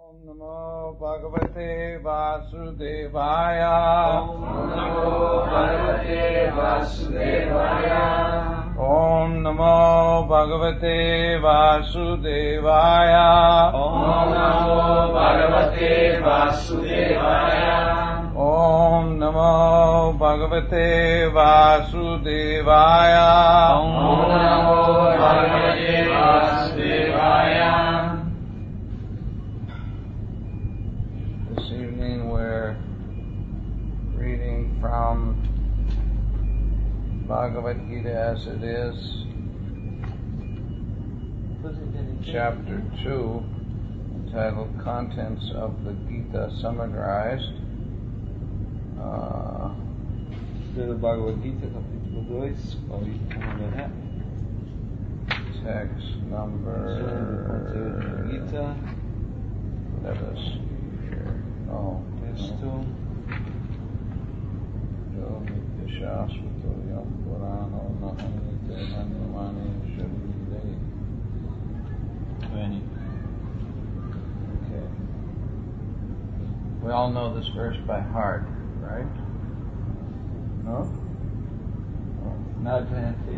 Om Namo Bhagavate Vasudevaya. Om Namo Bhagavate Vasudevaya. Om Namo Bhagavate Vasudevaya. Om Namo Bhagavate Vasudevaya. Om Namo Bhagavate Vasudevaya. Om Namo Bhagavate Vasudevaya. This evening we're reading from Bhagavad Gita as it is, Chapter 2, entitled Contents of the Gita Summarized. Pelo Bhagavad Gita, capítulo 2, Text number. Gita, Let us hear. Oh, texto. Okay. We all know this verse by heart, right? No? Nada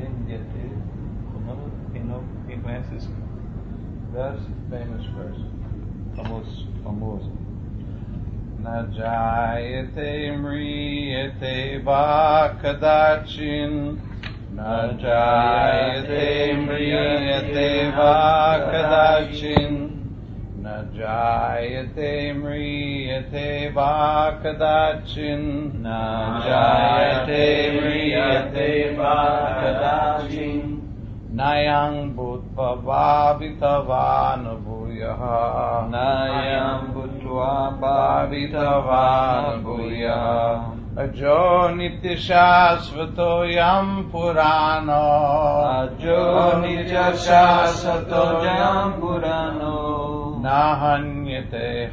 quem conhece esse verso? Famous verse. Famoso. Na jayate mriyate va kadachin. Na jayate mriyate va kadachin. Na jayate mriyate va kadachin. Na jayate mriyate va kadachin. Nayang bhutva bhavitavan bhuyaha. Nayam bhutva bhavitavan bhuyaha. Ajo nityashasvato yam purano. Ajo nityashasvato yam purano. Nahanyate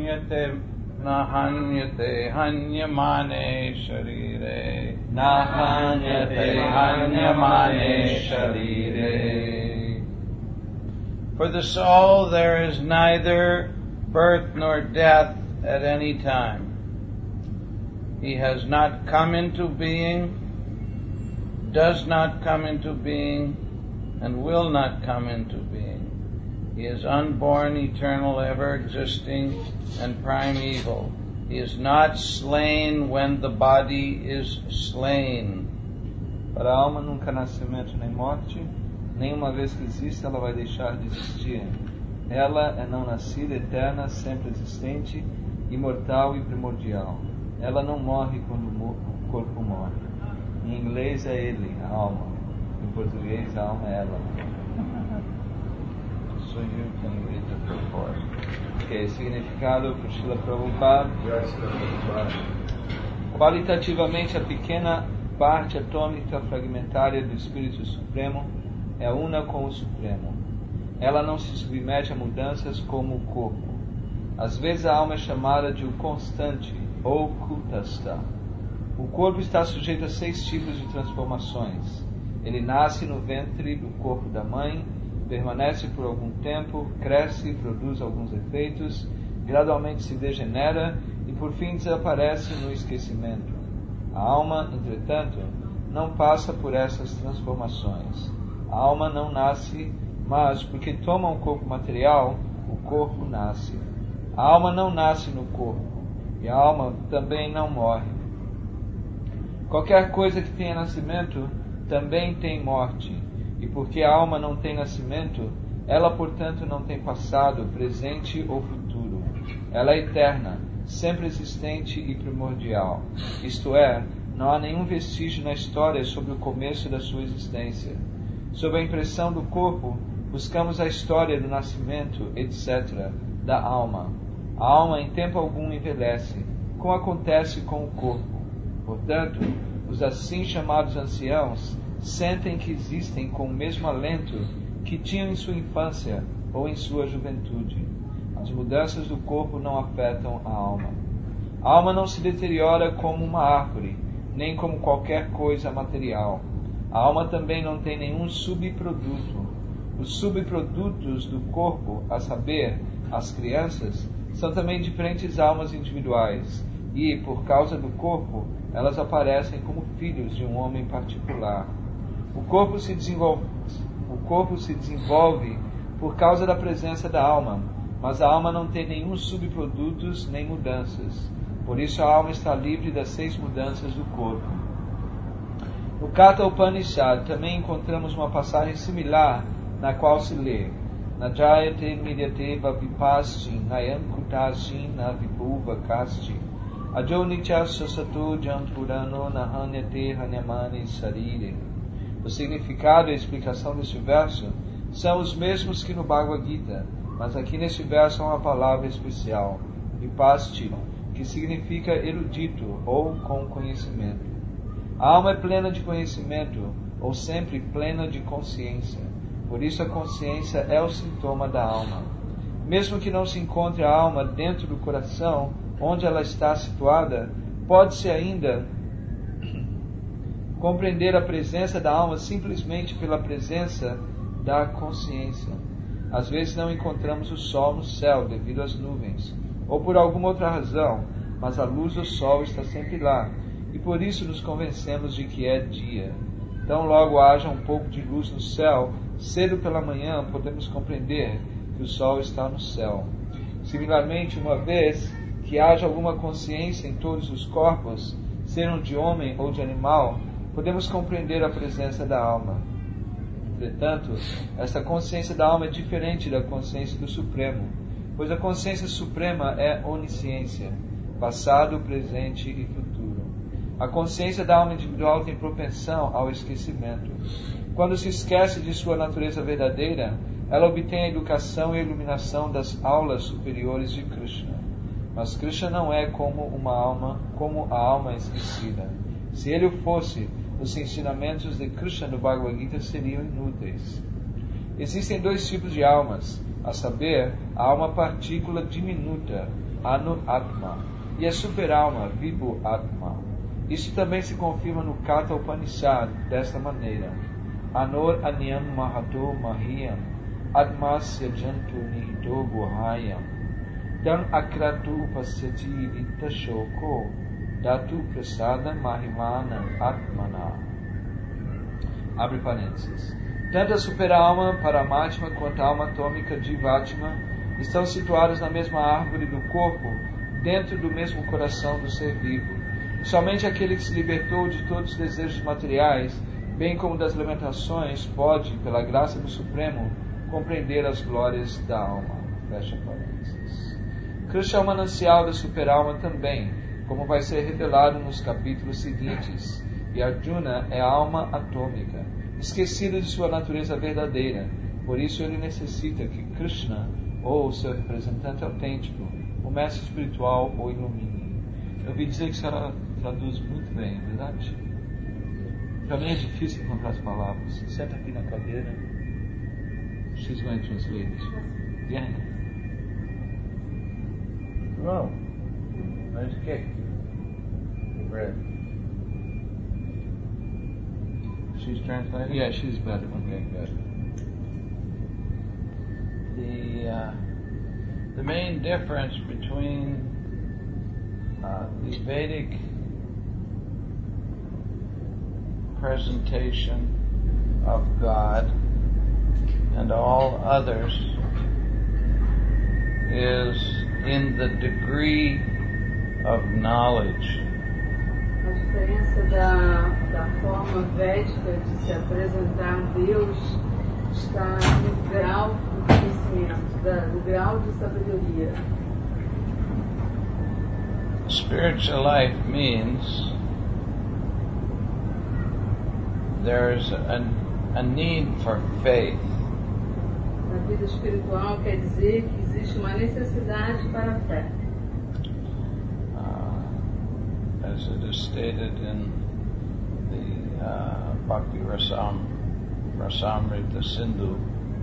hanyamane sharire. Nahanyate hanyamane sharire. For the soul there is neither birth nor death at any time. He has not come into being, does not come into being, and will not come into being. He is unborn, eternal, ever existing, and primeval. He is not slain when the body is slain. Para a alma nunca há nascimento nem morte, nem uma vez que existe ela vai deixar de existir. Ela é não nascida, eterna, sempre existente, imortal e primordial. Ela não morre quando o corpo morre. Em inglês é ele, a alma. Em português a alma é ela. So you can read the purport. Ok, significado por Srila Prabhupada. Qualitativamente, a pequena parte atômica fragmentária do Espírito Supremo é una com o Supremo. Ela não se submete a mudanças como o corpo. Às vezes a alma é chamada de o constante, ou kutastha. O corpo está sujeito a 6 tipos de transformações. Ele nasce no ventre do corpo da mãe, permanece por algum tempo, cresce e produz alguns efeitos, gradualmente se degenera e por fim desaparece no esquecimento. A alma, entretanto, não passa por essas transformações. A alma não nasce, mas porque toma um corpo material, o corpo nasce. A alma não nasce no corpo e a alma também não morre. Qualquer coisa que tenha nascimento também tem morte. E porque a alma não tem nascimento, ela, portanto, não tem passado, presente ou futuro. Ela é eterna, sempre existente e primordial. Isto é, não há nenhum vestígio na história sobre o começo da sua existência. Sob a impressão do corpo, buscamos a história do nascimento, etc., da alma. A alma, em tempo algum, envelhece, como acontece com o corpo. Portanto, os assim chamados anciãos sentem que existem com o mesmo alento que tinham em sua infância ou em sua juventude. As mudanças do corpo não afetam a alma. A alma não se deteriora como uma árvore, nem como qualquer coisa material. A alma também não tem nenhum subproduto. Os subprodutos do corpo, a saber, as crianças, São também diferentes almas individuais e, por causa do corpo, elas aparecem como filhos de um homem particular. O corpo se desenvolve por causa da presença da alma, mas a alma não tem nenhum subprodutos nem mudanças. Por isso a alma está livre das 6 mudanças do corpo. No Katha Upanishad também encontramos uma passagem similar na qual se lê: Najayate midyate vipasti nayam kutasti na vipuva kasti ajo nicha sasato jampurano nahanyate hanyamani sarire. O significado e a explicação deste verso são os mesmos que no Bhagavad Gita, mas aqui neste verso há uma palavra especial, vipasti, que significa erudito ou com conhecimento. A alma é plena de conhecimento, ou sempre plena de consciência. Por isso a consciência é o sintoma da alma. Mesmo que não se encontre a alma dentro do coração, onde ela está situada, pode-se ainda compreender a presença da alma simplesmente pela presença da consciência. Às vezes não encontramos o sol no céu devido às nuvens, ou por alguma outra razão, mas a luz do sol está sempre lá, e por isso nos convencemos de que é dia. Então logo haja um pouco de luz no céu, cedo pela manhã podemos compreender que o sol está no céu. Similarmente, uma vez que haja alguma consciência em todos os corpos, sejam de homem ou de animal, podemos compreender a presença da alma. Entretanto, esta consciência da alma é diferente da consciência do Supremo, pois a consciência suprema é onisciência, passado, presente e futuro. A consciência da alma individual tem propensão ao esquecimento. Quando se esquece de sua natureza verdadeira, ela obtém a educação e a iluminação das aulas superiores de Krishna. Mas Krishna não é como a alma esquecida. Se ele o fosse, os ensinamentos de Krishna no Bhagavad Gita seriam inúteis. Existem 2 tipos de almas, a saber, a alma partícula diminuta, Anu Atma, e a superalma, Vibhu Atma. Isso também se confirma no Katha Upanishad desta maneira: Anor Anyam Mahato Mahiyam Atmasya Jantu Nihito Guhayam Dan Akratu Upasyati Vitta Shoko Datu Prasada Mahimana Atmana. Abre parênteses. Tanto a superalma Paramatma quanto a alma atômica Jivatma estão situadas na mesma árvore do corpo, dentro do mesmo coração do ser vivo. E somente aquele que se libertou de todos os desejos materiais, bem como das limitações, pode, pela graça do Supremo, compreender as glórias da alma. Fecha parênteses. Krishna é o manancial da superalma também, como vai ser revelado nos capítulos seguintes, e Arjuna é a alma atômica, esquecida de sua natureza verdadeira. Por isso ele necessita que Krishna, ou seu representante autêntico, o mestre espiritual, o ilumine. Eu ouvi dizer que a senhora traduz muito bem, é verdade? Para mim é difícil encontrar as palavras. Senta aqui na cadeira. She's going to translate it. Yeah. No. Nice kick. Red. She's translating? Yeah, she's better. Okay, good. The main difference between the Vedic presentation of God and all others is in the degree of knowledge. A diferença da forma védica de se apresentar Deus está no grau do conhecimento, do grau de sabedoria. Spiritual life means there's a need for faith. A vida espiritual quer dizer que existe uma necessidade para a fé. As it is stated in the Bhakti Rasamrita Sindhu,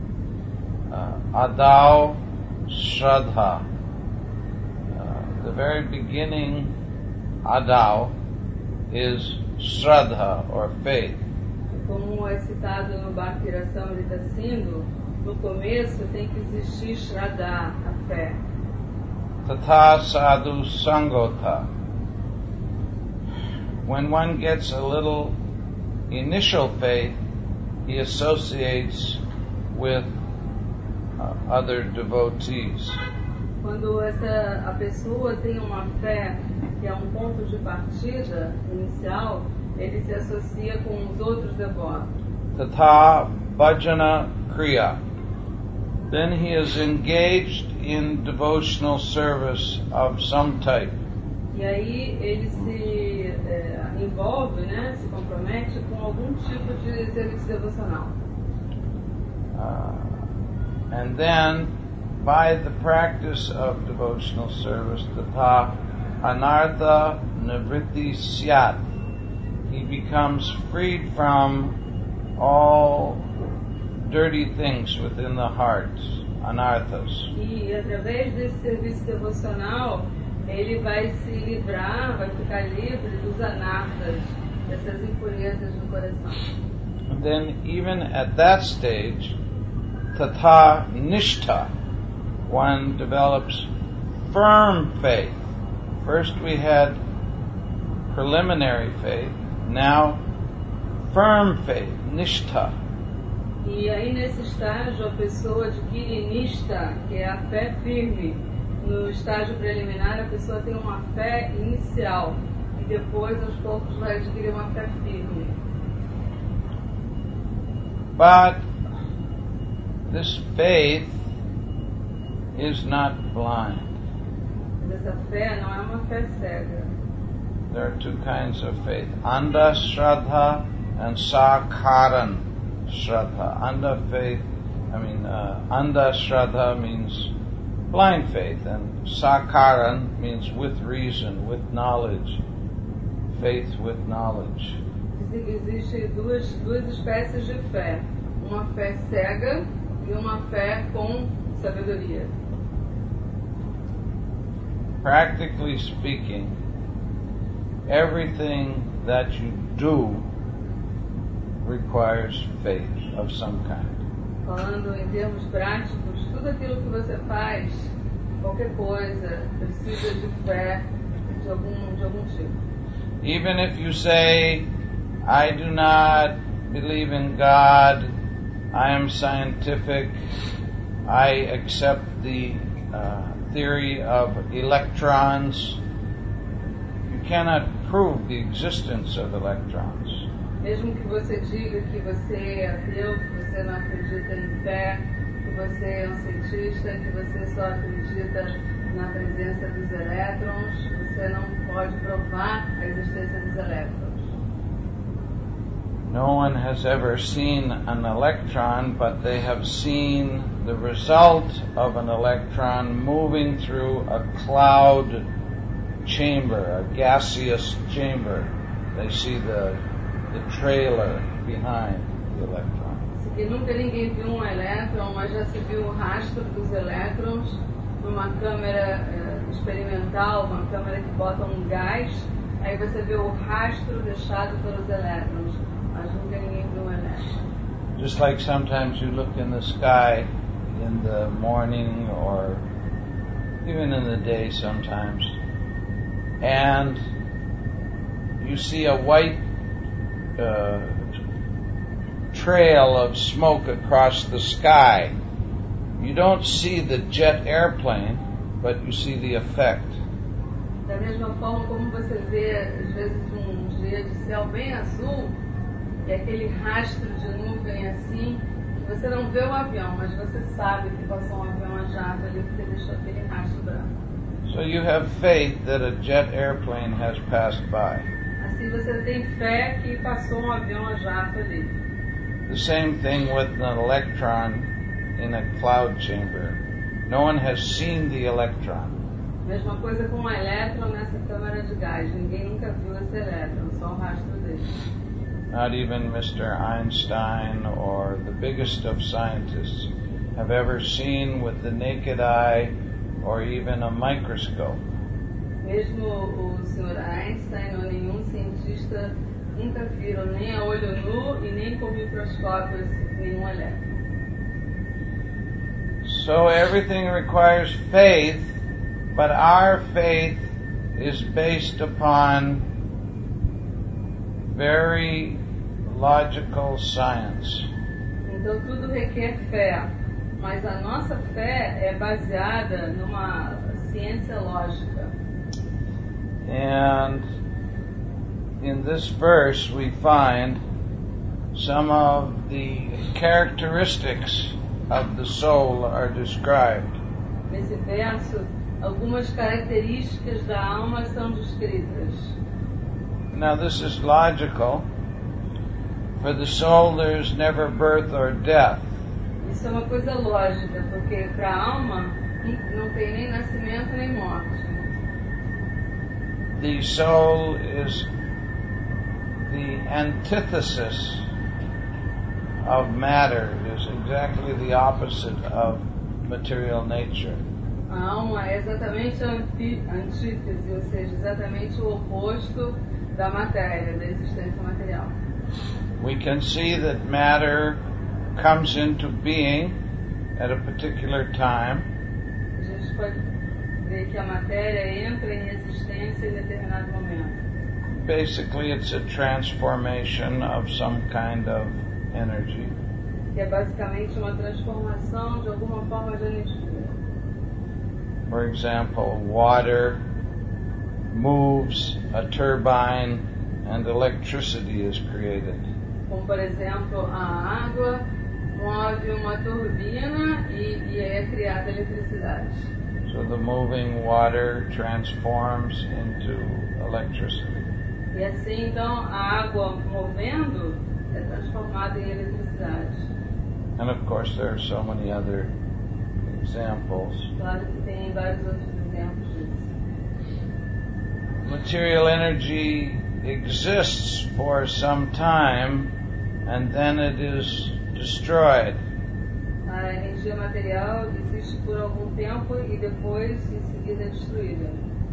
Adau Shraddha. The very beginning, Adau, is Shraddha, or faith. Como é citado no Bhakti Rasamrita Sindhu, no começo tem que existir Shraddha, a fé. Tatha sadhu sangota. When one gets a little initial faith, he associates with other devotees. Quando a pessoa tem uma fé que é um ponto de partida inicial, ele se associa com os outros devotos. Tatha bhajana kriya. Then he is engaged in devotional service of some type. E aí ele se envolve, né, se compromete com algum tipo de serviço devocional. And then, by the practice of devotional service, tatha anartha nivritti syat, he becomes freed from all dirty things within the heart, anarthas. E através desse serviço devocional, ele vai se livrar, vai ficar livre dos anartas, dessas impurezas no coração. And then, even at that stage, tatha nishtha, one develops firm faith. First we had preliminary faith, now firm faith, nishtha. E aí nesse estágio a pessoa adquire nishta, que é a fé firme. No estágio preliminar a pessoa tem uma fé inicial e depois aos poucos vai adquirir uma fé firme. But this faith is not blind. Mas essa fé não é uma fé cega. There are two kinds of faith, Andha Shraddha and Sakaran Shraddha. Andha Shraddha means blind faith, and Sakaran means with reason, with knowledge, faith with knowledge. Existem duas espécies de fé, uma fé cega e uma fé com sabedoria. Practically speaking, everything that you do requires faith of some kind. Falando em termos práticos, tudo aquilo que você faz, qualquer coisa, precisa de fé de algum tipo. Even if you say, I do not believe in God, I am scientific, I accept the theory of electrons, you cannot prove the existence of electrons. Mesmo que você diga que você é ateu, que você não acredita em fé, que você é um cientista, que você só acredita na presença dos elétrons, você não pode provar a existência dos elétrons. No one has ever seen an electron, but they have seen the result of an electron moving through a cloud chamber, a gaseous chamber. They see the trailer behind the electron. E nunca ninguém viu um elétron, mas já se viu o rastro dos elétrons numa câmera experimental, uma câmera que bota um gás, aí você vê o rastro deixado pelos elétrons, mas nunca ninguém viu um elétron. Just like sometimes you look in the sky in the morning or even in the day sometimes, and you see a white trail of smoke across the sky. You don't see the jet airplane, but you see the effect. Da mesma forma como você vê, às vezes, um dia de céu bem azul, e aquele rastro de nuvem assim, que você não vê o avião, mas você sabe que passou um avião a jato ali porque deixou aquele rastro branco. So you have faith that a jet airplane has passed by. Assim você tem fé que passou um avião a jato ali. The same thing with an electron in a cloud chamber. No one has seen the electron. Mesma coisa com um elétron nessa câmara de gás. Ninguém nunca viu esse elétron, só o rastro dele. Not even Mr. Einstein or the biggest of scientists have ever seen with the naked eye or even a microscope. Mesmo o Sr. Einstein ou nenhum cientista nunca viram nem a olho nu e nem com microscópio nenhum elétron. So everything requires faith, But our faith is based upon very logical science. Então tudo requer fé, mas a nossa fé é baseada numa ciência lógica. And in this verse we find some of the characteristics of the soul are described. Nesse verso, algumas características da alma são descritas. Now this is logical. For the soul there is never birth or death. Isso é uma coisa lógica, porque para a alma não tem nem nascimento nem morte. The soul is the antithesis of matter, is exactly the opposite of material nature. A alma é exatamente a antítese, ou seja, exatamente o oposto da matéria, da existência material. We can see that matter comes into being at a particular time. A gente pode ver que a matéria entra em existência em determinado momento. Basically, it's a transformation of some kind of energy. Que é basicamente uma transformação de alguma forma de energia. For example, water moves a turbine and electricity is created. Como, por exemplo, a água move uma turbina e é criada eletricidade. So the moving water transforms into electricity. E assim, então, a água movendo é transformada em eletricidade. And of course there are so many other examples. Claro que tem vários outros exemplos disso. Material energy exists for some time and then it is destroyed. A energia material existe por algum tempo e depois, em seguida, é destruída.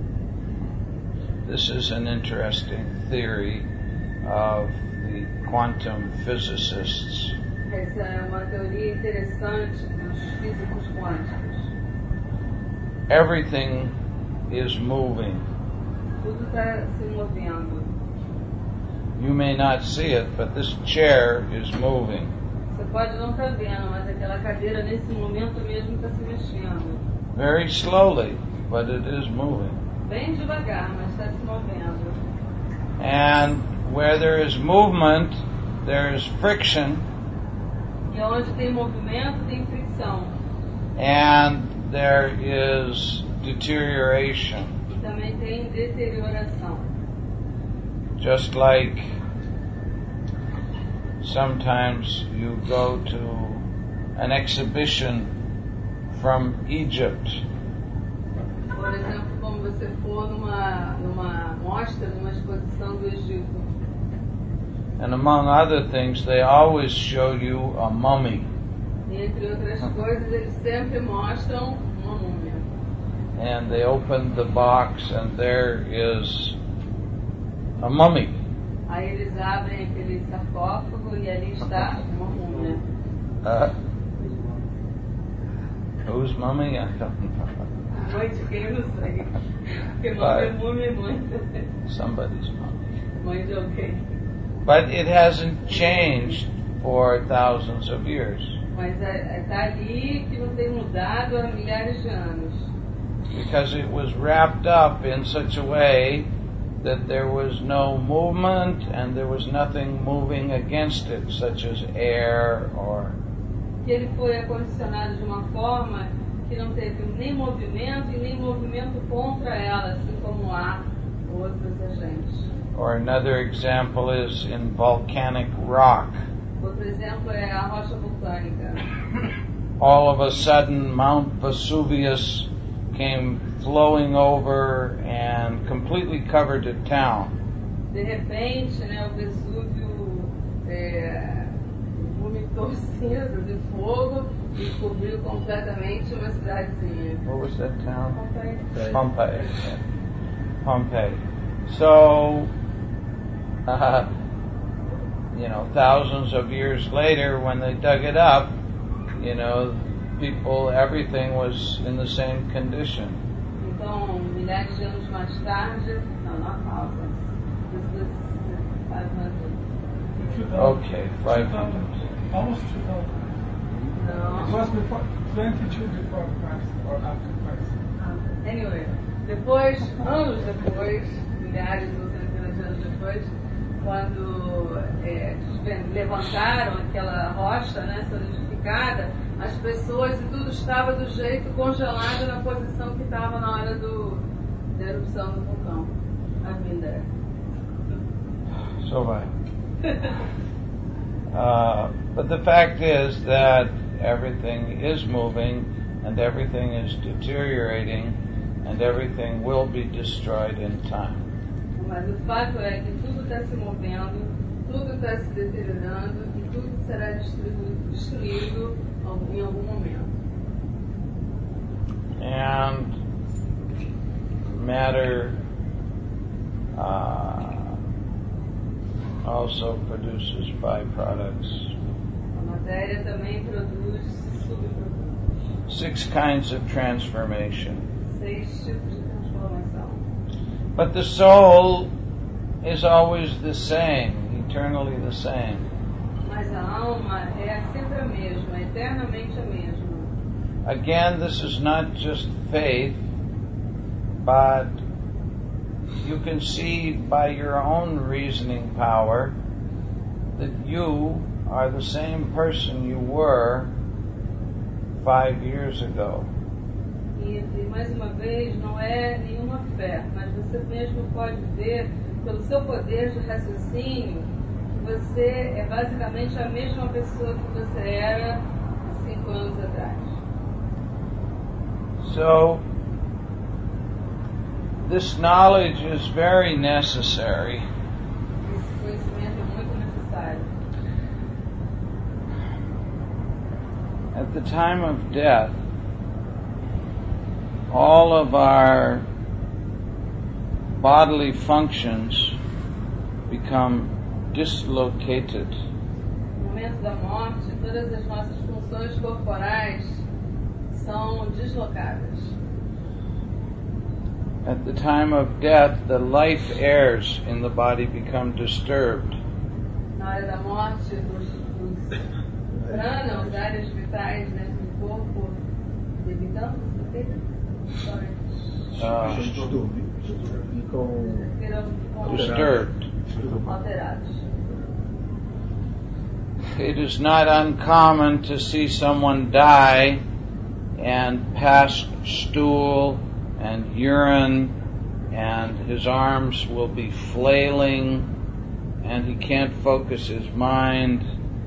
This is an interesting theory of the quantum physicists. Essa é uma teoria interessante dos físicos quânticos. Everything is moving. Tudo está se movendo. You may not see it, but this chair is moving. Você pode não estar vendo, mas aquela cadeira nesse momento mesmo está se mexendo. Very slowly, but it is moving. Bem devagar, mas está se movendo. And where there is movement, there is friction, E onde tem movimento, tem fricção. and there is deterioration. E também tem deterioração. Just like sometimes you go to an exhibition from Egypt, Por exemplo, como você for numa mostra, numa exposição do Egito. and among other things, they always show you a mummy. E entre outras coisas, eles sempre mostram uma múmia. And they open the box, and there is a mummy. Aí eles abrem aquele sarcófago e ali está uma múmia. Whose mummy? I don't know. Mãe de quem eu não sei. Porque nome é múmia e mãe também. Somebody's mummy. Mãe de alguém. But it hasn't changed for thousands of years. Mas está ali que não tem mudado há milhares de anos. Because it was wrapped up in such a way that there was no movement and there was nothing moving against it, such as air or... Que ele foi acondicionado de uma forma que não teve nem movimento e nem movimento contra ela, assim como há outros agentes. Or another example is in volcanic rock. Outro exemplo é a rocha vulcânica. All of a sudden, Mount Vesuvius came flowing over and completely covered a town. De repente, né, o Vesúvio vomitou cinza de fogo e cobriu completamente uma cidadezinha. What was that town? Pompeii. Pompeii. Yeah. Pompeii. So, thousands of years later, when they dug it up, everything was in the same condition. Então, milhares de anos mais tarde, não, not thousands. This is 500. 2000. Okay, 500. Almost 2000. It Não. was before, 22 before Christ or after Christ. Anyway, depois, anos depois, milhares ou centenas de anos depois, quando levantaram aquela rocha, né, solidificada, as pessoas e tudo estava do jeito congelado na posição que estava na hora da erupção do vulcão. I've been there. So have I. But the fact is that everything is moving and everything is deteriorating and everything will be destroyed in time. Mas o fato é que tudo está se movendo, tudo está se deteriorando e tudo será destruído em algum momento. And matter also produces byproducts. A matéria também produz subprodutos. 6 kinds of transformation. 6 tipos de transformação. But the soul is always the same, eternally the same. Mas a alma é sempre a mesma, eternamente a mesma. Again, this is not just faith, but you can see by your own reasoning power that you are the same person you were 5 years ago. E mais uma vez, não é nenhuma fé, mas você mesmo pode ver, pelo seu poder de raciocínio, que você é basicamente a mesma pessoa que você era 5 anos atrás. So, this knowledge is very necessary. Esse conhecimento é muito necessário. At the time of death, all of our bodily functions become dislocated. No momento da morte, todas as nossas funções corporais são deslocadas. At the time of death, the life airs in the body become disturbed. Na hora da morte, os prana, as áreas vitais dentro do corpo, debitando, sorry. Disturbed. Alterados. It is not uncommon to see someone die and pass stool and urine, and his arms will be flailing, and he can't focus his mind.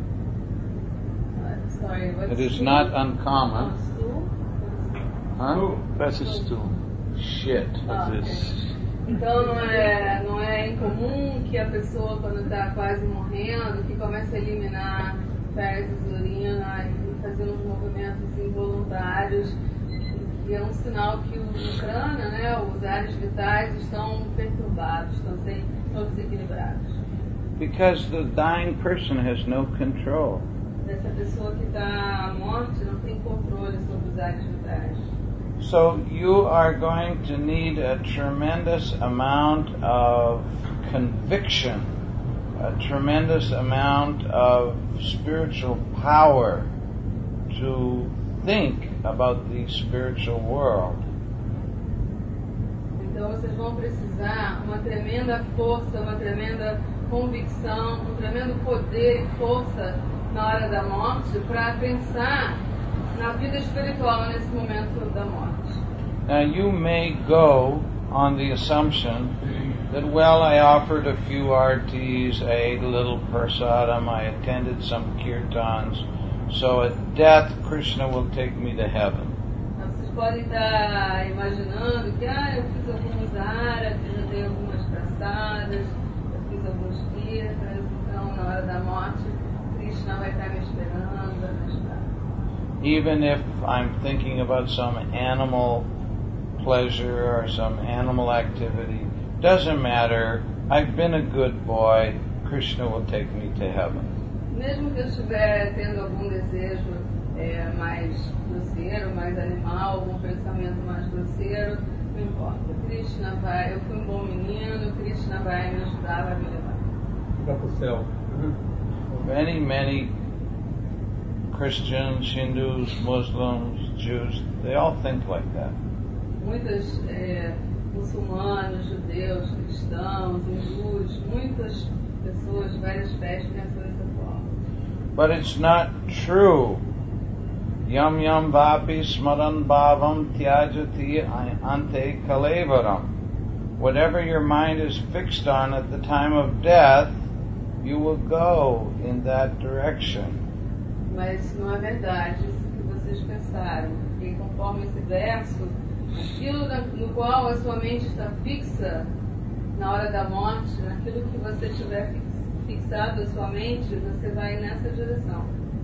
Sorry, what's It is stool? not uncommon. Stool? Huh? Parece stool. Shit. Ok. Então não é incomum que a pessoa, quando está quase morrendo, que comece a eliminar fezes, urina e fazendo uns movimentos involuntários, que é um sinal que o crânio, né, os áreas vitais estão perturbados, estão desequilibrados. Because the dying person has no control. Essa pessoa que está à morte não tem controle sobre os áreas vitais. So you are going to need a tremendous amount of conviction, a tremendous amount of spiritual power to think about the spiritual world. Então vocês vão precisar uma tremenda força, uma tremenda convicção, um tremendo poder e força na hora da morte para pensar na vida espiritual nesse momento da morte. Now you may go on the assumption that, well, I offered a few artis, I ate a little prasadam, I attended some kirtans, so at death Krishna will take me to heaven. Vocês podem estar imaginando que eu fiz alguns árabes, eu dei algumas praçadas, eu fiz alguns kirtans, então na hora da morte Krishna vai estar me esperando, vai me ajudar. Even if I'm thinking about some animal pleasure or some animal activity, doesn't matter, I've been a good boy, Krishna will take me to heaven. Mesmo que eu estiver tendo algum desejo mais grosseiro, mais animal, algum pensamento mais grosseiro, Não importa. Krishna vai, eu fui um bom menino, Krishna vai me ajudar, vai me levar. Fica pro céu. Many Christians, Hindus, Muslims, Jews, they all think like that. Muitos muçulmanos, judeus, cristãos, hindus, muitas pessoas de várias fés pensam dessa forma. But it's not true. Yam yam vapi smaran bhavam tyajati ante kalevaram. Whatever your mind is fixed on at the time of death, you will go in that direction. Mas não é verdade isso que vocês pensaram, porque conforme esse verso, aquilo no qual a sua mente está fixa na hora da morte, naquilo que você tiver fixado a sua mente, você vai nessa direção.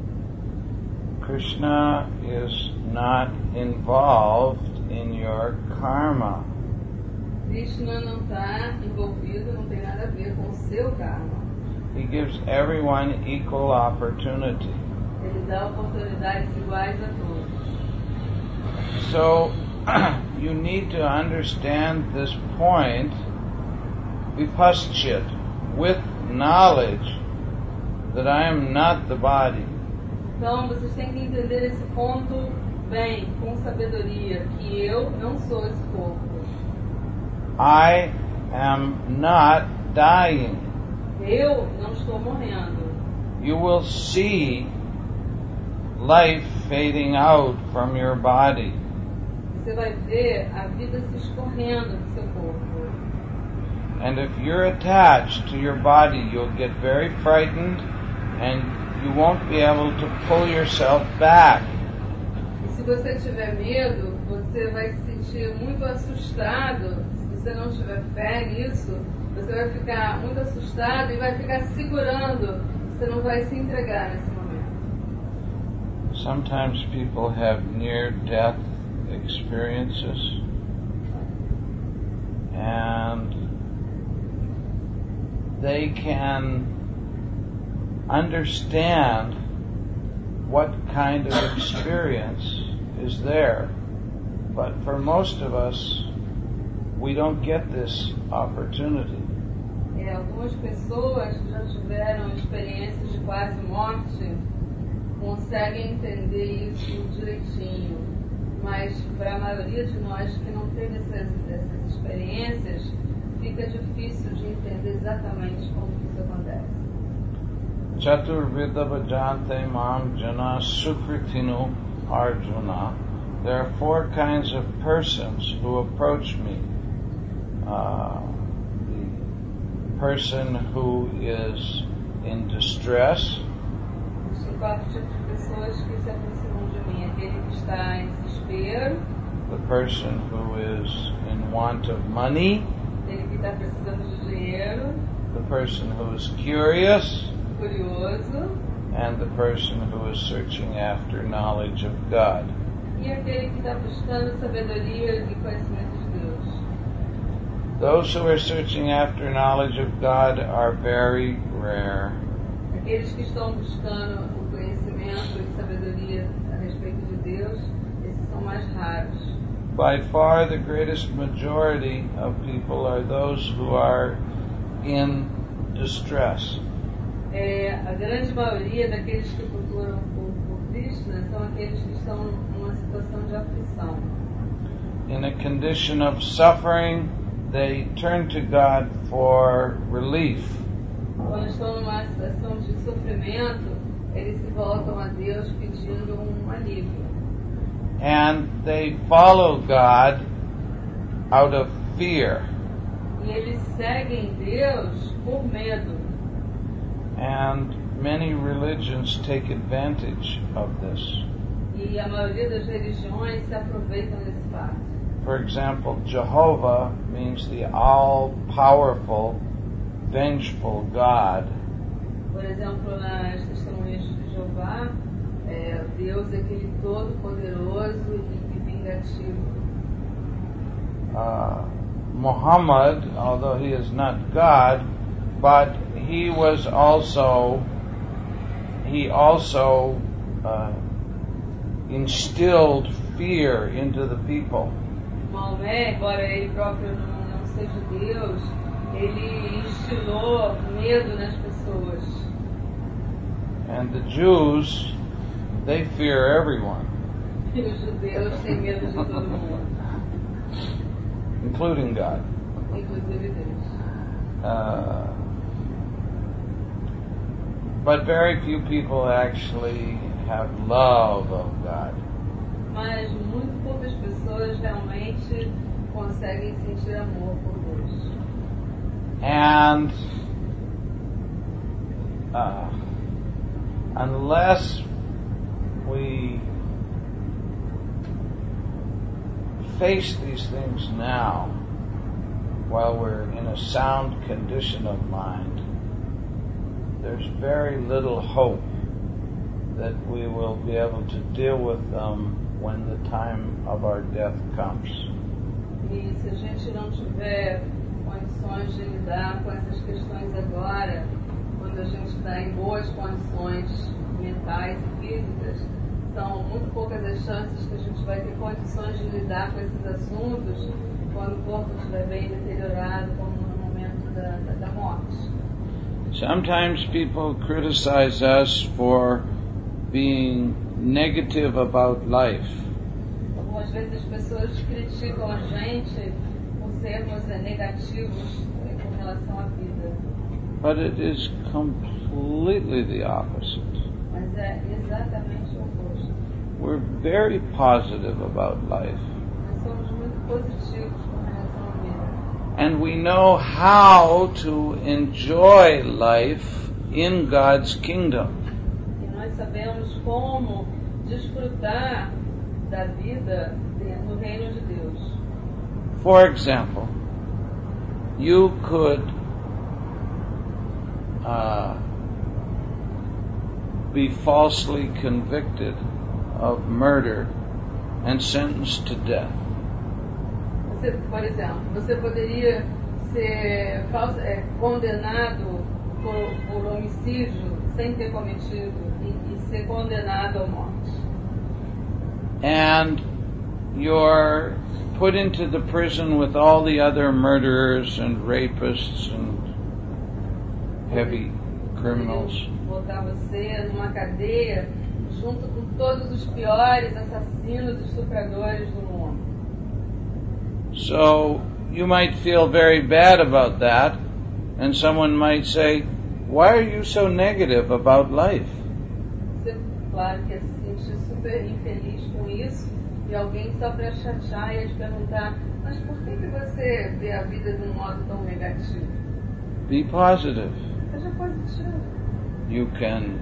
Krishna is not involved in your karma. Krishna não está envolvido, não tem nada a ver com o seu karma. He gives everyone equal opportunity. Ele dá oportunidades iguais a todos. So, you need to understand this point, vipaschit, with knowledge that I am not the body. Então, vocês têm que entender esse ponto bem, com sabedoria, que eu não sou esse corpo. I am not dying. Eu não estou morrendo. You will see life fading out from your body. Você vai ver a vida se escorrendo do seu corpo. And if you're attached to your body, you'll get very frightened and you won't be able to pull yourself back. E se você tiver medo, você vai se sentir muito assustado. Se você não tiver fé nisso, você vai ficar muito assustado e vai ficar se segurando. Você não vai se entregar nesse momento. Sometimes people have near-death experiences, and they can understand what kind of experience is there. But for most of us, we don't get this opportunity. Algumas pessoas que já tiveram experiências de quase morte conseguem entender isso direitinho, mas para a maioria de nós que não teve essas experiências, fica difícil de entender exatamente como isso acontece. Chaturvida bhajante mam jana sukritinu arjuna. There are 4 kinds of persons who approach me. The person who is in distress, Existem 4 tipos de pessoas que se aproximam de mim. Aquele que está em desespero, the person who is in want of money, aquele que está precisando de dinheiro, the person who is curious, curioso, and the person who is searching after knowledge of God. e aquele que está buscando sabedoria e conhecimento de Deus. Those who are searching after knowledge of God are very rare. Aqueles que estão buscando o conhecimento e sabedoria a respeito de Deus, esses são mais raros. By far the greatest majority of people are those who are in distress. A grande maioria daqueles que procuram por Krishna são aqueles que estão numa situação de aflição. In a condition of suffering, they turn to God for relief. Quando estão numa situação de sofrimento, eles se voltam a Deus pedindo um alívio. And they follow God out of fear. E eles seguem Deus por medo. And many religions take advantage of this. E a maioria das religiões se aproveitam desse fato. For example, Jehovah means the all-powerful, vengeful God. Por exemplo, nas testemunhas de Jeová, Deus é aquele todo-poderoso e vingativo. Muhammad, although he is not God, but he also instilled fear into the people. Maomé, embora ele próprio não seja Deus, ele instilou medo nas pessoas. And the Jews, they fear everyone, E os judeus têm medo de todo mundo, including God. inclusive Deus. But very few people actually have love of God. Mas muito poucas pessoas realmente conseguem sentir amor por Deus. And unless we face these things now, while we're in a sound condition of mind, there's very little hope that we will be able to deal with them when the time of our death comes. E se a gente não tiver condições de lidar com essas questões agora, quando a gente está em boas condições mentais e físicas, são muito poucas as chances que a gente vai ter condições de lidar com esses assuntos quando o corpo estiver bem deteriorado, como no momento da morte. Sometimes people criticize us for being negative about life. Algumas vezes as pessoas criticam a gente por sermos negativos com relação à vida. But it is completely the opposite. Mas é exatamente o oposto. We're very positive about life. Nós somos muito positivos com relação à vida. And we know how to enjoy life in God's kingdom. E nós sabemos como desfrutar da vida no reino de Deus. For example, you could be falsely convicted of murder and sentenced to death. Por exemplo, você poderia ser condenado por homicídio sem ter cometido e ser condenado à morte. And you're put into the prison with all the other murderers and rapists and heavy criminals. Botar você numa cadeia junto com todos os piores assassinos e estupradores do mundo. So you might feel very bad about that, and someone might say, "Why are you so negative about life?" Você, claro que se sentir super infeliz com isso, e alguém só para chatear e te perguntar, mas por que você vê a vida de um modo tão negativo? Be positive. Seja positivo. You can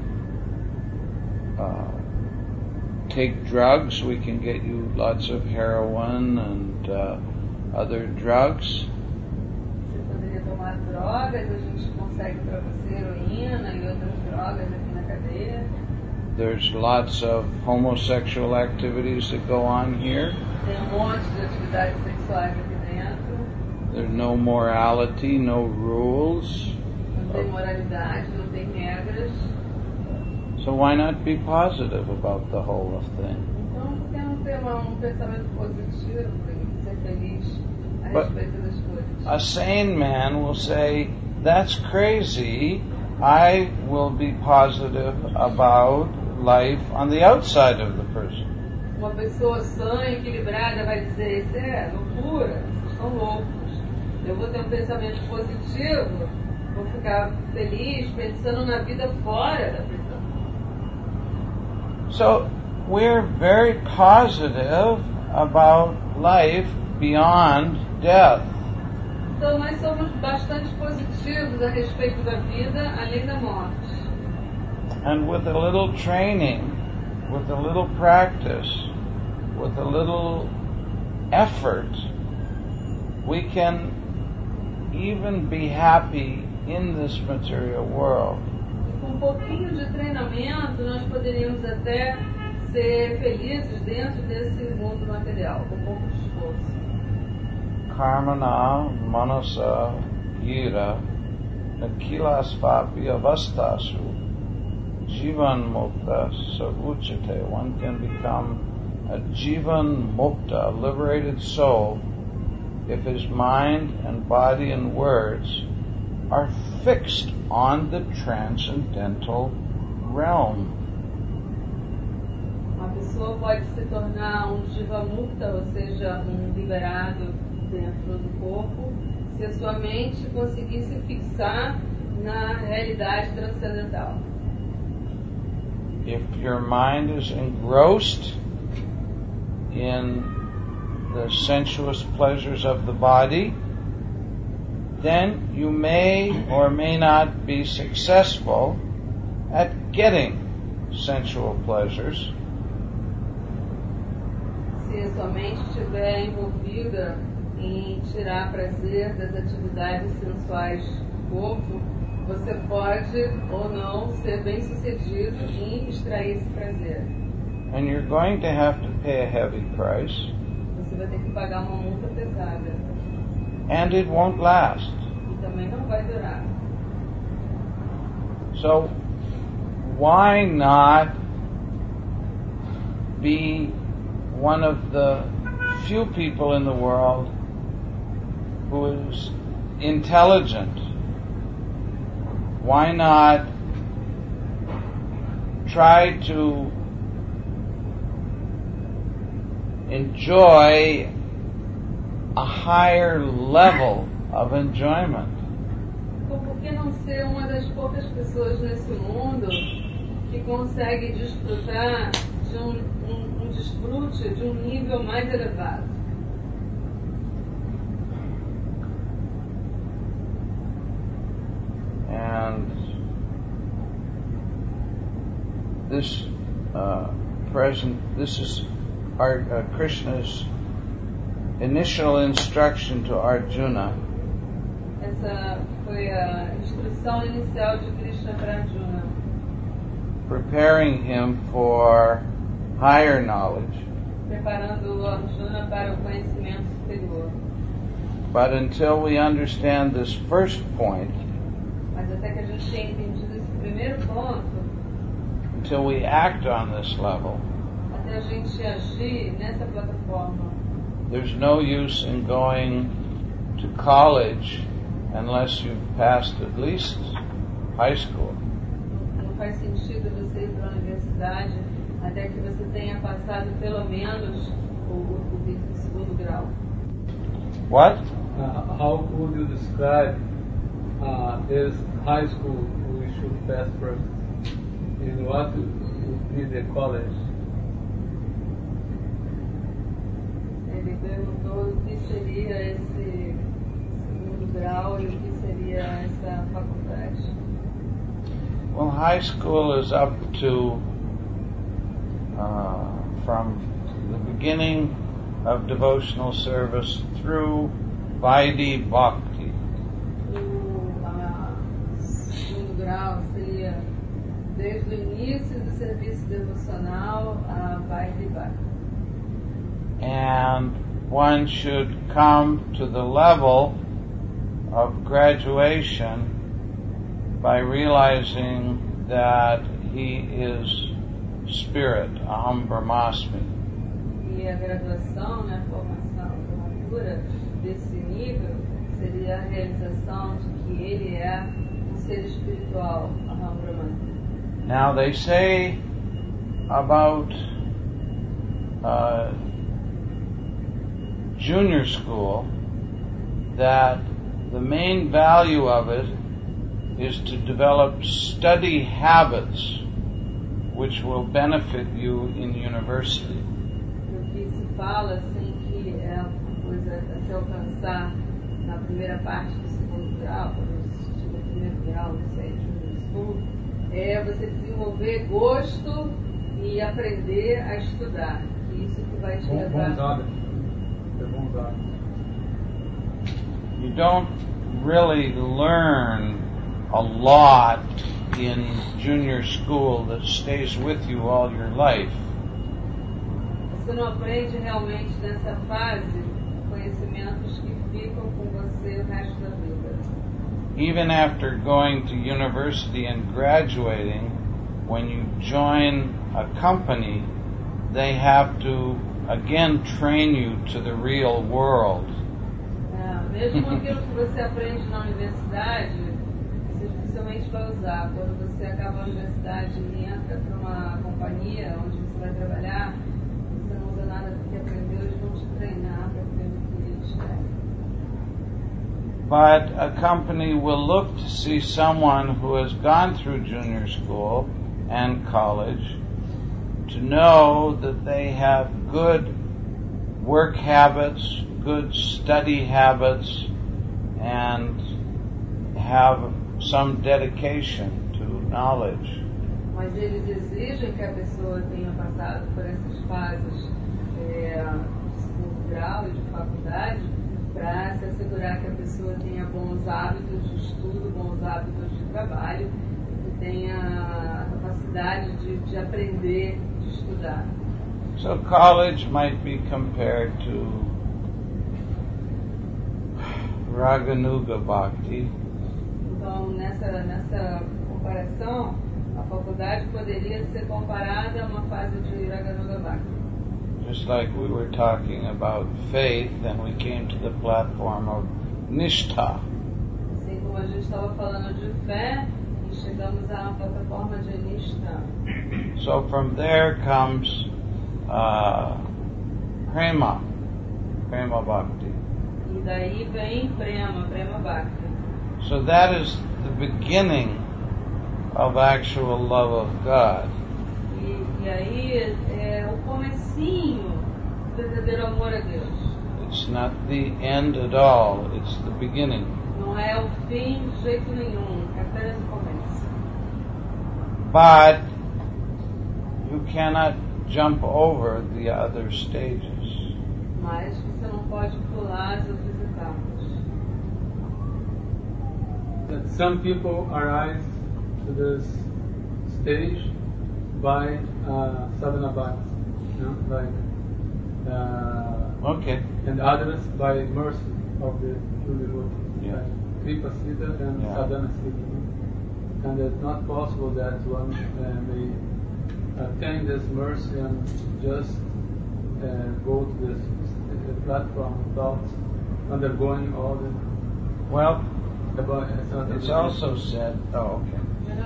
take drugs. We can get you lots of heroin and other drugs. Você poderia tomar drogas, a gente consegue para você heroína e outras drogas aqui na cadeia. There's lots of homosexual activities that go on here. Tem monte de atividades sexuais aqui dentro. There's no morality, no rules. Não tem moralidade, não tem regras. So why not be positive about the whole thing? Então, por que não ter pensamento positivo e ser feliz a respeito das coisas? A sane man will say, "That's crazy. I will be positive about life on the outside of the person." Uma pessoa sã e equilibrada vai dizer, isso é loucura, vocês estão loucos. Eu vou ter um pensamento positivo, vou ficar feliz pensando na vida fora da prisão. So we're very positive about life beyond death. Então nós somos bastante positivos a respeito da vida além da morte. And with a little training, with a little practice, with a little effort, we can even be happy in this material world. E com um pouquinho de treinamento, nós poderíamos até ser felizes dentro desse mundo material, com pouco esforço. Karmana manasa gira akilasvapi avastasu jivan mukta savuchate. One can become a Jivan Mukta, a liberated soul, if his mind and body and words are fixed on the transcendental realm. Uma pessoa pode se tornar Jiva Mukta, ou seja, liberado dentro do corpo, se a sua mente conseguir se fixar na realidade transcendental. If your mind is engrossed in the sensuous pleasures of the body, then you may or may not be successful at getting sensual pleasures. Se a sua mente estiver envolvida em tirar prazer das atividades sensuais do corpo, você pode ou não ser bem-sucedido em extrair esse prazer. And you're going to have to pay a heavy price. Você vai ter que pagar uma multa pesada. And it won't last. E também não vai durar. So, why not be one of the few people in the world who is intelligent? Why not try to enjoy a higher level of enjoyment? Então, por que não ser uma das poucas pessoas nesse mundo que consegue desfrutar de um desfrute de um nível mais elevado? And this this is Krishna's initial instruction to Arjuna. Essa foi a instrução inicial de Krishna para Arjuna, preparing him for higher knowledge. Preparando o Arjuna para o conhecimento superior. But until we understand this first point, Mas até que a gente tenha entendido esse primeiro ponto, until we act on this level, até a gente agir nessa plataforma, there's no use in going to college unless you've passed at least high school. não faz sentido você ir para a universidade até que você tenha passado pelo menos o segundo grau. What? How would you describe this high school we should pass first? And what would be the college? Ele perguntou o que seria esse segundo grau e o que seria essa faculdade. Well, high school is up to from the beginning of devotional service through Vaidhi Bhakti. O segundo grau seria desde o início do serviço devocional a Vaidhi Bhakti. And one should come to the level of graduation by realizing that he is spirit, Aham Brahmasmi. E a graduação, a formação, a formatura desse nível seria a realização de que ele é um ser espiritual, Aham Brahmasmi. Now they say about junior school that the main value of it is to develop study habits which will benefit you in university. O que se fala assim que é uma coisa a se alcançar na primeira parte do segundo grau, do primeiro grau, não sei, junior school, é você desenvolver gosto e aprender a estudar. E isso que vai te levar. You don't really learn a lot in junior school that stays with you all your life. Você não aprende realmente nessa fase conhecimentos que ficam com você o resto da vida. Even after going to university and graduating, when you join a company, they have to again train you to the real world. Mesmo aquilo que você aprende na universidade, você dificilmente vai usar. Quando você acaba a universidade e entra para uma companhia onde você vai trabalhar, você não usa nada do que aprendeu, eles vão te treinar para aprender o que eles querem. But a company will look to see someone who has gone through junior school and college to know that they have good work habits, good study habits, and have some dedication to knowledge. Mas eles exigem que a pessoa tenha passado por essas fases de segundo grau e de faculdade para se assegurar que a pessoa tenha bons hábitos de estudo, bons hábitos de trabalho e que tenha a capacidade de aprender, de estudar. So college might be compared to Raganuga Bhakti. Então, nessa comparação, a faculdade poderia ser comparada a uma fase de Raganuga Bhakti. Just like we were talking about faith, and we came to the platform of Nishtha. Assim como a gente estava falando de fé, e chegamos à plataforma de Nishtha. So from there comes Prema Bhakti. E daí vem Prema Bhakti. So that is the beginning of actual love of God. E aí é o comecinho do verdadeiro amor a Deus. It's not the end at all, it's the beginning. Não é o fim de jeito nenhum, é apenas o começo. But you cannot jump over the other stages. Mas você não pode pular as outras etapas. That some people arrive to this stage by sadhana bhakti, Okay. and others by mercy of the true devotee, Yeah. like Kripa Siddha and Yeah. Sadhana Siddha. And it's not possible that one may attain this mercy and just go to this platform without undergoing all the. Well, not it's also said, okay.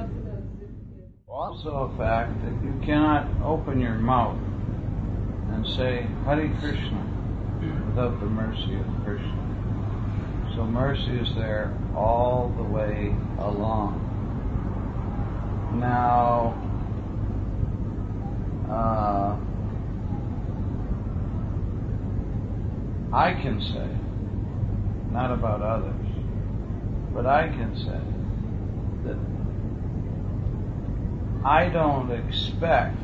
Also a fact that you cannot open your mouth and say Hare Krishna without the mercy of Krishna. So mercy is there all the way along. Now, I can say, not about others, but I can say that I don't expect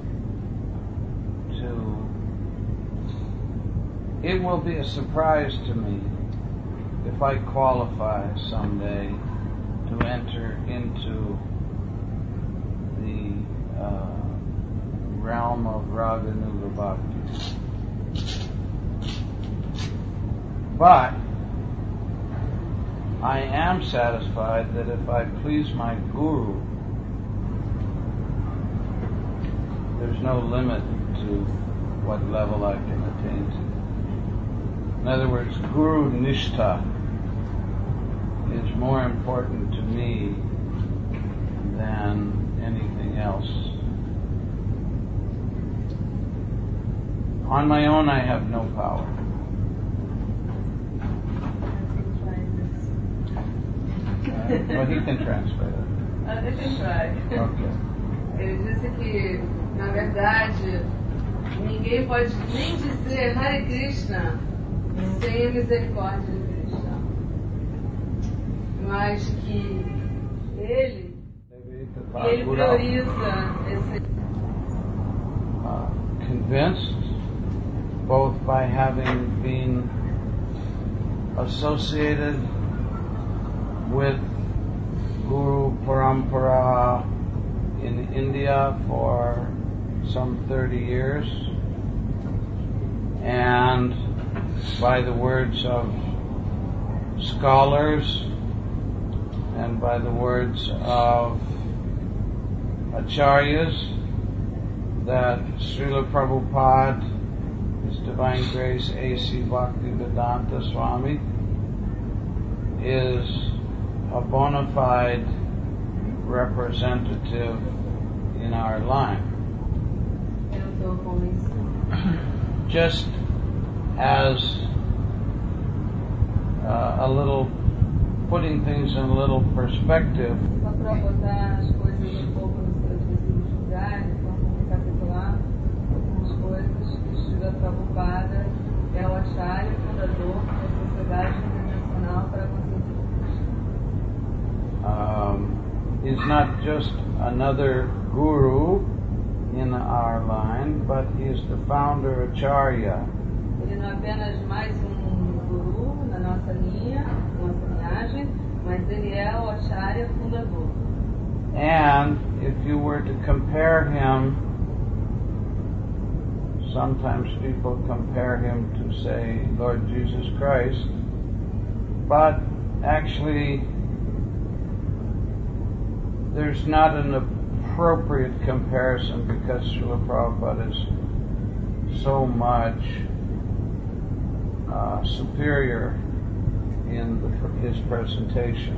it will be a surprise to me if I qualify someday to enter into the realm of Raganuga Bhakti. But I am satisfied that if I please my Guru, there's no limit to what level I can attain to. In other words, Guru Nishtha is more important to me than anything else. On my own, I have no power. Well, he can translate it. I can try. Okay. Ele disse que, na verdade, ninguém pode nem dizer Hare Krishna sem a misericórdia de Krishna. Mas que ele prioriza esse. Convinced, both by having been associated with Guru Parampara in India for some 30 years, and by the words of scholars and by the words of acharyas that Srila Prabhupada, His Divine Grace A.C. Bhaktivedanta Swami, is a bona fide representative in our line. Eu estou convencido. Just as a little, putting things in a little perspective, Só para botar as coisas um pouco nos seus devidos lugares, vamos recapitular algumas coisas que Srila Prabhupada é o acharya fundador da Sociedade Internacional para a Consciência de Krishna. He's not just another guru in our line, but he is the founder acharya. Ele não é apenas mais guru na nossa linha, nossa linhagem, mas ele é o acharya fundador. And if you were to compare him, sometimes people compare him to, say, Lord Jesus Christ, but actually there's not an appropriate comparison because Srila Prabhupada is so much superior in his presentation.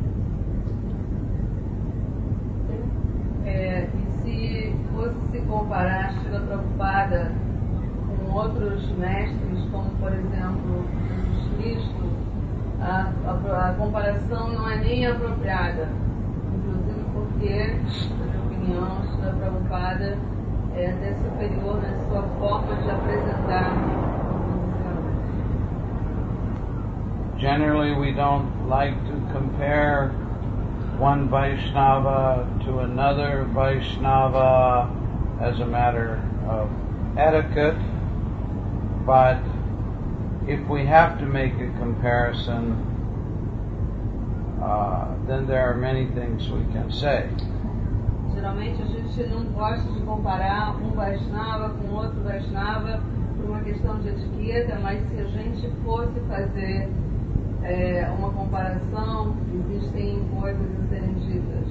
E se fosse se comparar Srila Prabhupada com outros mestres, como por exemplo Jesus Cristo, a comparação não é nem apropriada. Inclusive porque, na minha opinião, Srila Prabhupada é até superior na sua forma de apresentar. Generally, we don't like to compare one Vaishnava to another Vaishnava as a matter of etiquette, but if we have to make a comparison, then there are many things we can say. Geralmente a gente não gosta de comparar um Vaishnava com outro Vaishnava por uma questão de etiqueta, mas se a gente fosse fazer uma comparação, existem coisas a serem ditas.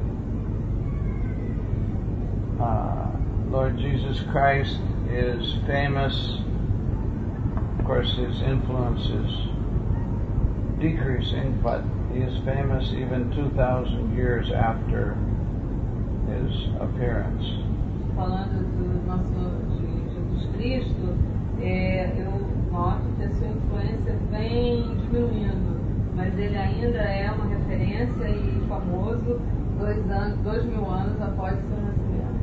Lord Jesus Christ is famous. Of course, his influence is decreasing, but he is famous even 2,000 years after his appearance. Falando do nosso de Jesus Cristo, eu noto que a sua influência vem diminuindo, mas ele ainda é uma referência e famoso 2000 anos após seu nascimento.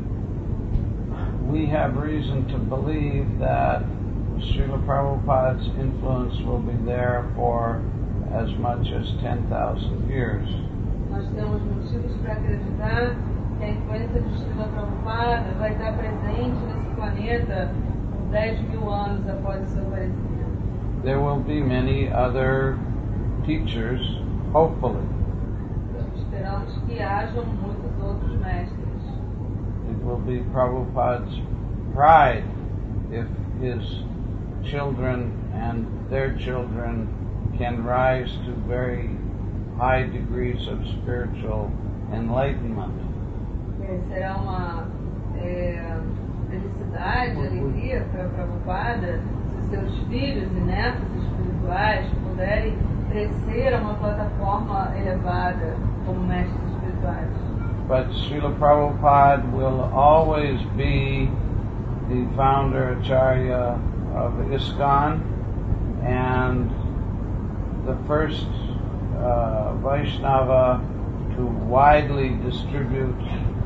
We have reason to believe that Srila Prabhupada's influence will be there for as much as 10,000 years. Nós temos motivos para acreditar que a influência de Srila Prabhupada vai estar presente nesse planeta 10.000 anos após o seu aparecimento. There will be many other teachers, hopefully. Esperamos que hajam muitos outros mestres. It will be Prabhupada's pride if his children and their children can rise to very high degrees of spiritual enlightenment. Será uma felicidade, alegria para Prabhupada se seus filhos e netos espirituais puderem crescer a uma plataforma elevada como mestres espirituais. But Srila Prabhupada will always be the founder Acharya of ISKCON and the first Vaishnava to widely distribute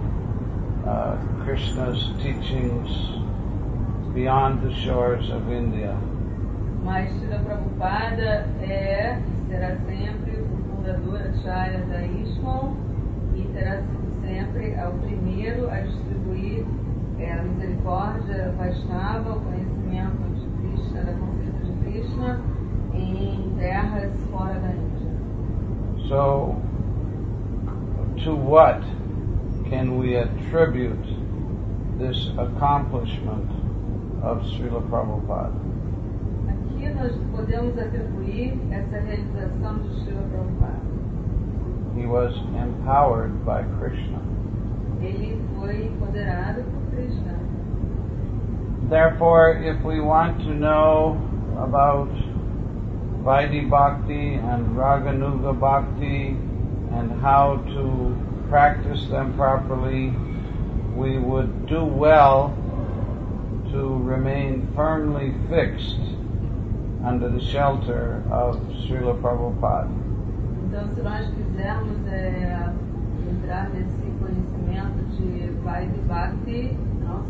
Krishna's teachings beyond the shores of India. Mas Srila Prabhupada é e será sempre o fundador acharya da ISKCON e terá sido sempre o primeiro a distribuir a misericórdia Vaishnava, o conhecimento de Krishna, da consciência de Krishna, em terras fora da Índia. So, to what can we attribute this accomplishment of Srila Prabhupada? Aqui nós podemos atribuir essa realização de Srila Prabhupada. He was empowered by Krishna. Ele foi empoderado por Krishna. Therefore, if we want to know about Vaidhi Bhakti and Raganuga Bhakti and how to practice them properly, we would do well to remain firmly fixed under the shelter of Srila Prabhupada. Então, se nós quisermos entrar nesse conhecimento de Vaidhi Bhakti,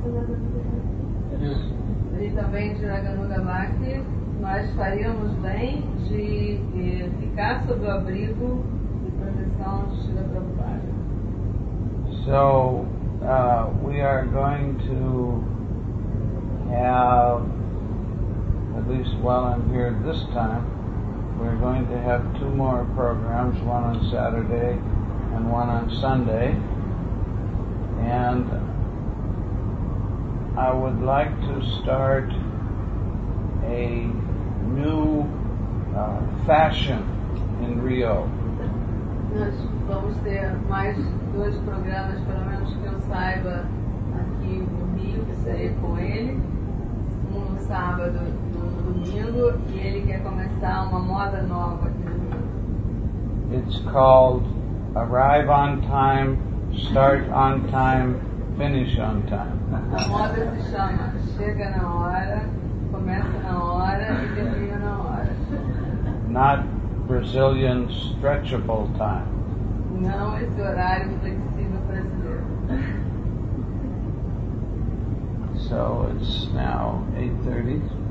e também de Raganuga Bhakti, nós faríamos bem de ficar sob o abrigo e proteção de Srila Prabhupada. So, we are going to have, at least while I'm here this time, we're going to have 2 more programs, one on Saturday and one on Sunday. And I would like to start a new fashion in Rio. Nós vamos ter mais 2 programas, pelo menos que eu saiba, aqui no Rio, que sair com ele. Um no sábado e um no domingo, e ele quer começar uma moda nova aqui no Rio. It's called Arrive on Time, Start on Time, Finish on Time. A moda se chama Chega na Hora, Começa na Hora e Termina na Hora. Not Brazilian stretchable time. Não esse horário flexível brasileiro. So it's now 8:30.